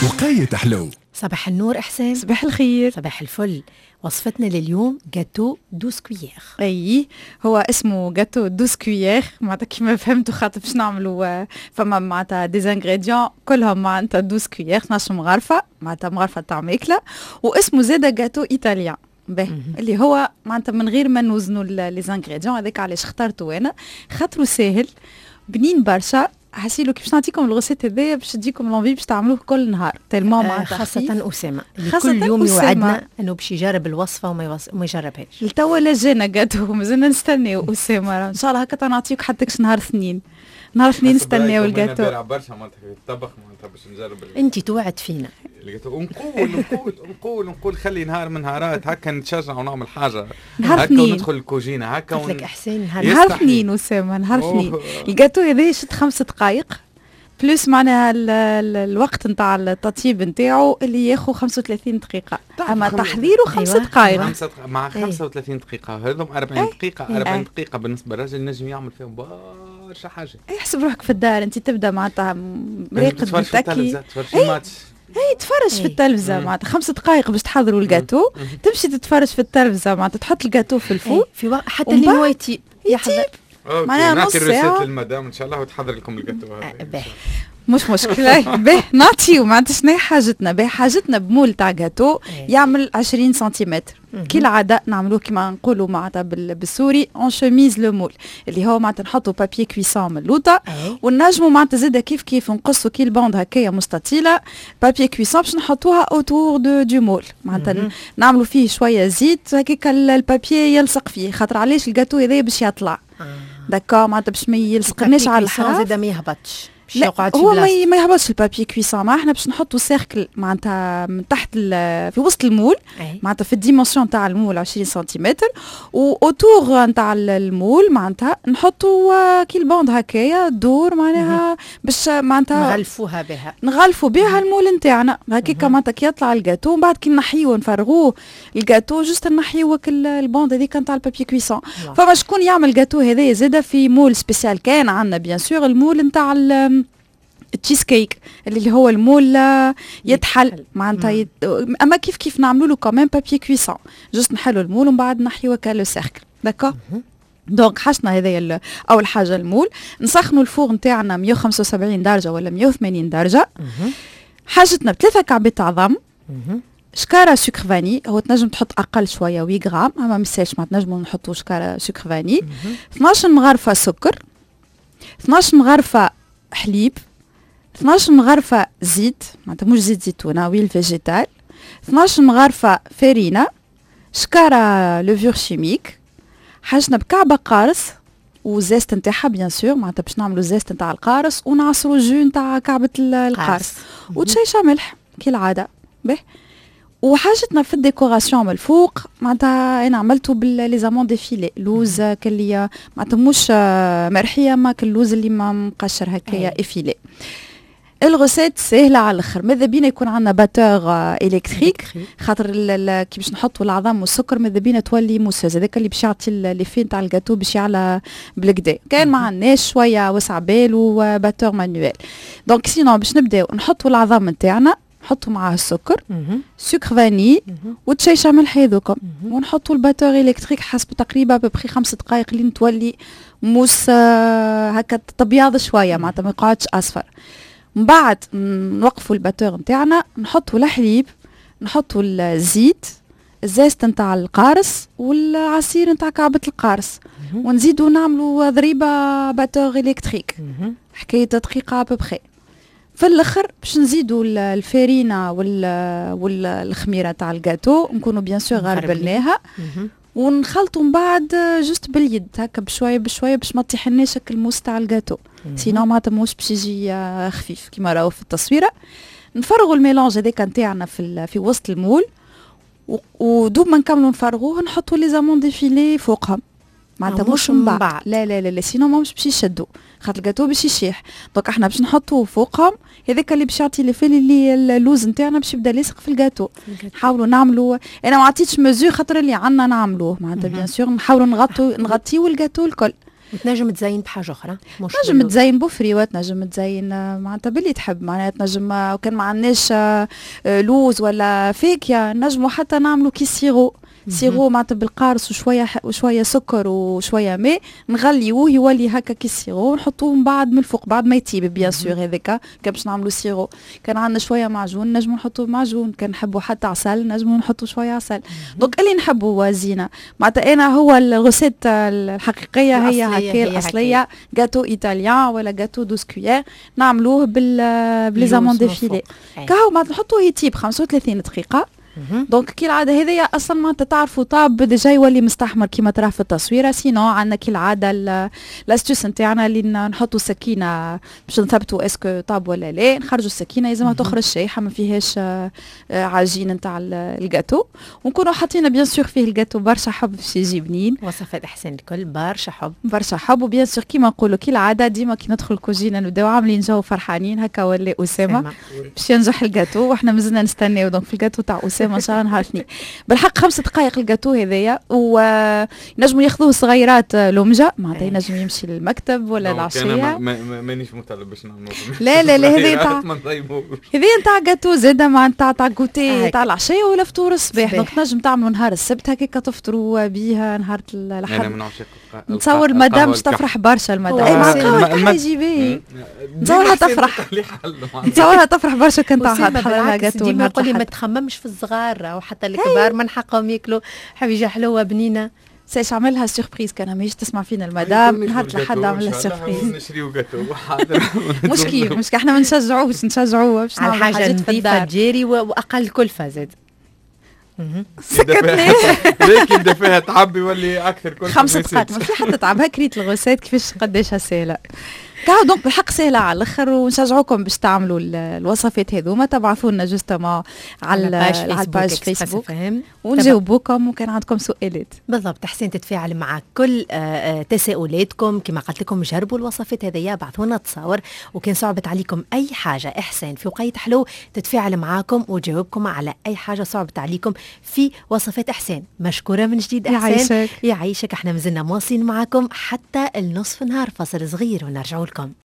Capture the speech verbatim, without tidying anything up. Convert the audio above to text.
وقاية حلو. صباح النور إحسان. صباح الخير. صباح الفل. وصفتنا لليوم جاتو دوس كويير. اي هو اسمه جاتو دوس كويير معناتها كيما فهمتوا خاطر باش نعملوا فما معناتها ديزانغريديون كلهم معناتها دوس كويير اثناش مغرفه معناتها مغرفه تاع ماكله واسمه زاده جاتو ايطاليان به اللي هو معناتها من غير ما نوزنوا لي زانغريديون. هذاك علاش اخترته انا خاطرو ساهل بنين برشا. حسيلو كيفاش نعطيكم الغوسيت هذايا باش تجيكم لونفي باش تعملوه كل نهار تالمو مع خاصة أسامة اللي كل يوم يوعدنا انه باش يجرب الوصفة وما يوص... وما يجربهاش. لتوا لاجينا قاتو مازلنا نستناو أسامة ان شاء الله هكا نعطيك حتى نهار اثنين نهار اثنين نستناو الجاتو. انا برشا معناتها الطبخ معناتها باش نجرب انت توعد فينا الجاتو ونقول نقول نقول نقول خلي نهار من نهارات هكا نتشجع ونعمل حاجة نهار هكا وندخل الكوجينة هكا قلت لك احسن نهار نهار اثنين أسامة نهار اثنين. الجاتو هذا شد خمس دقائق بلس معناها الوقت نتاع التطيب نتاعو اللي ياخذ خمسة وثلاثين دقيقة اما تحضيره خمسة دقائق خمسة دقائق مع خمسة وثلاثين دقيقة هذوم أربعين دقيقة أربعين دقيقة بالنسبة للراجل نجم يعمل فيهم برشا حاجة. يحسب روحك في الدار انت تبدا معناتها مريقد بالتاكي اي تفرج في التلفزة معناتها خمس دقائق باش تحضروا الجاتو تمشي تتفرج في التلفزة معناتها تحط الجاتو في الفور في وقت حتى اللي هو يطيب يحضر معناها نص ساعة المدام ان شاء الله وتحضر لكم الجاتو هذا. مش مشكلة به نعطيو معناتها شنو حاجتنا به حاجتنا بمول تاع جاتو يعمل عشرين سنتيمتر كي العادة نعملوه كما نقولوا معناتها بالسوري اون شوميز لو مول اللي هو معناتها نحطوا بابي كويسون من اللوطة ونجموا معناتها زاده كيف كيف نقصوا كي البوند هكايا مستطيلة بابي كويسون باش نحطوها اوتور دو دو مول معناتها نعملوا فيه شوية زيت هكاك البابي يلصق فيه خاطر علاش الجاتو هذايا باش يطلع داكا معناتها باش ما يلصقناش على الحرف زاده ما يهبطش. لا هو ما ما يهبطش البابي كويسون ما احنا باش نحطوا سيركل معناتها من تحت في وسط المول معناتها في الديمونسيون تاع المول عشرين سنتيمتر واوتور نتاع المول معناتها نحطوا كي البوند هكايا دور معناها باش معناتها نغلفوها بها نغلفوا بها المول نتاعنا هكاك معناتها كي يطلع الجاتو ومن بعد كي نحيوه نفرغوه الجاتو جوست نحيوه البوند هذيك نتاع البابي كويسون. فما شكون يعمل جاتو هذايا زاده في مول سبيسيال كان عندنا بيان سور المول نتاع التشيز كيك اللي هو المول يتحل معناتها يت... اما كيف كيف نعملوا له كمان بابي كويسون جوست نحلوا المول ومن بعد نحيوه كالو سيركل داكو. دونك حاجتنا هذايا اول حاجه المول نسخنوا الفور نتاعنا مية وخمسة وسبعين درجه ولا مية وثمانين درجه. حاجتنا بثلاثه كعبات عظم شكاره سكر فاني هو تنجم تحط اقل شويه وي غرام اما ميساش ما تنجموا نحطوا شكاره سكر فاني. اثناش مغرفه سكر اثناش مغرفه حليب اثناش مغرفة زيت معناتها مش زيت زيتونة ويل فيجيتال اثناش مغرفة فارينة شكارة لوفور شيميك. حاجنا بكعبة قارص وزيست نتاعها بيان سور معناتها باش نعملوا زيست نتاع القارص ونعصروا جو نتاع كعبة القارص وتشيشة ملح كالعادة به. وحاجتنا في الديكوراسيون من الفوق معناتها انا عملته بالليزامون ديفيلي لوز كلي معناتها مش مرحيه ما كاللوز اللي ما مقشر هكايا افيلي. الغوسيت سهله على الاخر ماذا بينا يكون عندنا باتور الكتريك خاطر كي باش نحطوا العظام والسكر ماذا بينا تولي موسوز هذاك اللي باش يعطي لي فين تاع الجاتو باش يعلى بالكدا كان ما عندناش شويه وسع بال وباتور مانويل. دونك سينو باش نبداو نحطوا العظام نتاعنا نحطوا معاه السكر سكر فاني وتشيشه ملح هذوكم ونحطوا الباتور الكتريك حسب تقريبا ببخي خمس دقائق اللي تولي موس هكا تبيض شويه معناتها ما يقعدش اصفر. من بعد نوقفوا الباتور نتاعنا نحطوا الحليب نحطوا الزيت الزيت نتاع القارص والعصير نتاع كعبة القارص ونزيدوا نعملوا ضريبه باتور الكتريك حكايه دقيقه ببخي. في الاخر باش نزيدوا الفارينه والخميره تاع الجاتو نكونوا بيان سور غربلناها ونخلطوا من بعد جوست باليد هكا بشويه بشويه باش ما تطيحلناش الموس تاع الجاتو سينو معناتها موش باش يجي خفيف كيما راهو في التصويره. نفرغوا الميلانج هذاك نتاعنا في في وسط المول ودوب ما نكملوا نفرغوه نحطوا لي زامون ديفيلي فوقهم معناتها مش من بعد لا لا لا, لا سينو ما مش باش يشدوا خاطر الجاتو باش يشيح. دونك احنا باش نحطوه فوقهم هذاك اللي باش يعطي لي فيل اللي اللوز نتاعنا باش يبدا لاصق في الجاتو. نحاولوا نعملوا انا ما عطيتش مزور خاطر اللي عندنا نعملوه معناتها بيان سور نحاولوا نغطوا نغطيو الجاتو الكل وتنجم تزين بحاجه اخرى، مش تنجم تزين بفريوات، تنجم تزين معناتها باللي تحب، معناتها تنجم وكان ما عندناش لوز ولا فاكهه نجموا حتى نعملوا كي سيرو سيرو معناتها بالقارص وشويه وشويه سكر وشويه ماء، نغليوه يولي هكا كي سيرو، نحطوه من بعد من الفوق بعد ما يطيب بيان سور. هذاك كان باش نعملوا سيرو. كان عندنا شويه معجون نجموا نحطوه معجون، كان نحبوا حتى عسل نجموا نحطوا شويه عسل. دونك اللي نحبوا زينه معناتها انا هو الغوسيت الحقيقيه هي هكا الاصليه، جاتو ايطاليان ولا جاتو دوز كويير نعملوه بال بليزامون ديفيلي كاهو معناتها نحطوه يطيب خمسة وثلاثين دقيقه. دونك كي العاده هذيا اصلا ما تعرفوا طاب ديجا يولي مستحمر كيما تراه في التصويره. سينو عندنا كي العاده الاستوس نتاعنا اللي نحطوا سكينه باش نثبتوا اسكو طاب ولا لا، نخرجوا السكينه لازمها تخرج شايحه ما فيهاش عجين نتاع الجاتو، ونكونوا حاطين بيان سور فيه الجاتو برشا حب باش يجي بنين. وصفات احسان الكل برشا حب برشا حب. وبيان سور كيما نقولوا كي العاده ديما كي ندخل الكوجينه نبداو عاملين جو فرحانين هكا ولا اسامه باش ينجح الجاتو، واحنا مازلنا نستناو. دونك في الجاتو تاع اسامه ان شاء الله نهار اثنين بالحق خمس دقائق الجاتو هذايا، ونجموا ياخذوه صغيرات لومجه معناتها ينجم يمشي للمكتب ولا العشيه. مانيش مطالب باش نعمل لا لا لا هذايا تاع هذايا تاع جاتو زاده معناتها تاع كوتي تاع العشيه ولا فطور الصباح. دونك تنجم تعملوا نهار السبت هكاك تفطروا بيها، نهار الاحد نتصور المدام باش تفرح برشا. المدام اي مع القهوه يجيبيه نتصورها تفرح نتصورها تفرح برشا كان تاع حلالها جاتو. ديما يقول لي ما تخممش في الصغار او حتى الكبار من حقهم ياكلوا حويجه حلوه بنينه. ساش عملها سيربريز كان ماهيش تسمع فينا المدام نهار لحد عملها سيربريز. نشريو جاتو مش كيف مش احنا ما نشجعوش نشجعوه باش على حاجه نظيفه تجاري واقل كلفه زاد. سكتني لكن دا فيها تعب يولي اكثر كلفه. خمس دقائق ما في حتى تعب هكريت الغوسات كيفاش قداش سهله كاو. دونك بالحق سهله على الاخر، ونشجعوكم باش تعملوا الوصفات هذوما. تبعثوا لنا جوستومون على على الباج فيسبوك ونجاوبوكم وكان عندكم سؤالات. بالضبط حسين تتفاعل مع كل تساؤلاتكم. كما قلت لكم جربوا الوصفات هذيا، بعثوا لنا تصاور، وكان صعبت عليكم اي حاجه احسان في وقيت حلو تتفاعل معاكم وجاوبكم على اي حاجه صعبت عليكم في وصفات احسان. مشكوره من جديد احسان. يعيشك يعيشك. احنا مازلنا مواصلين معاكم حتى النصف نهار، فصل صغير ونرجعوا لكم.